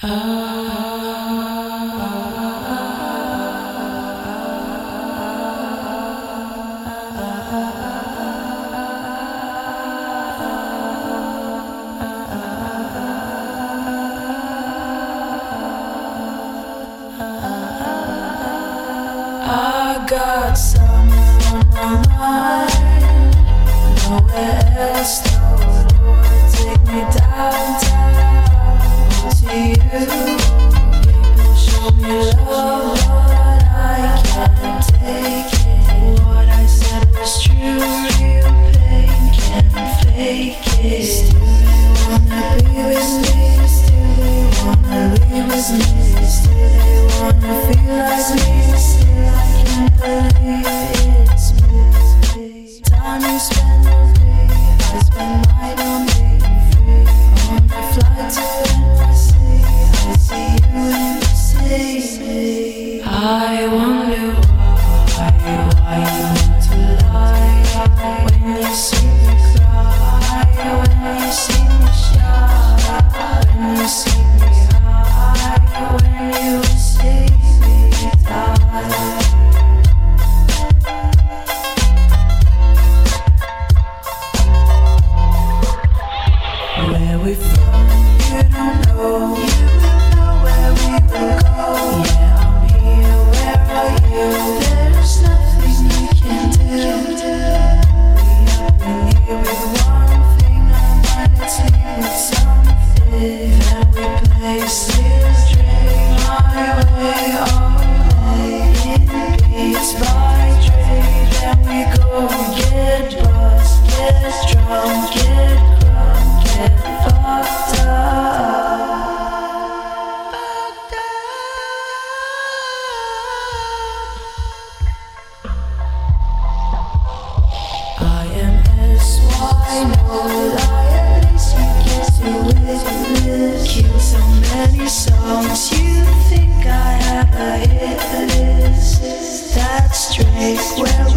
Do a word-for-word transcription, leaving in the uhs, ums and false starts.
I got something on my mind, nowhere else, no Lord, take me downtown to you. People show me love, but I can't take it. What I said was true, real pain can't fake it. Still they wanna be with me, still they wanna leave with me, still they wanna feel like me. Believe it's me. Time you spend with me, I spend mine on being free. On my flight to N Y C, I see you and you see me. I wonder why, why you want to lie. When you see me cry, when you see me shy, when you see me high, when you see me die. Where we from, you don't know. You will know where we will go. Yeah, I'm here, where are you? There's nothing you can do. We have been here with one thing on mind, let's leave with something. Then we play still straight my way all day. In beats by trade, then we go get buzzed, get drunk, get crunk, get fucked up. Fucked up. I am S Y, no lie, at least you get to witness. Kill so many songs, you think I have a hit list. That's straight, where